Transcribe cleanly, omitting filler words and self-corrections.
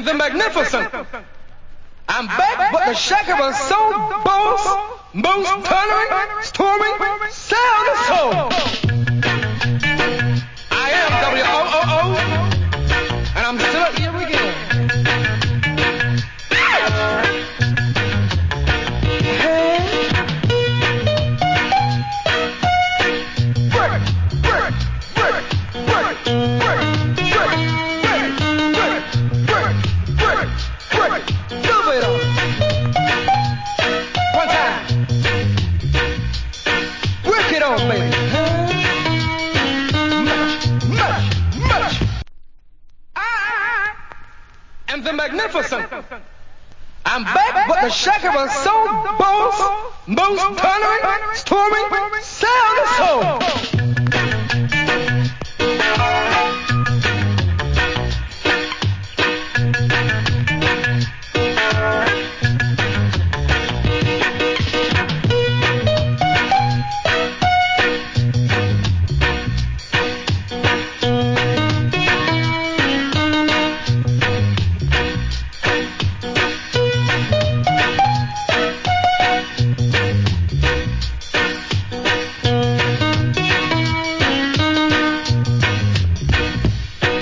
and the magnificent. I'm back, but the shaker was so boss, most thundering, storming, sound of soul. I am W-O-O-O, and I'm still here again. And the magnificent. I'm back, but the shaker was so boss, most thundering, storming, sound of soul.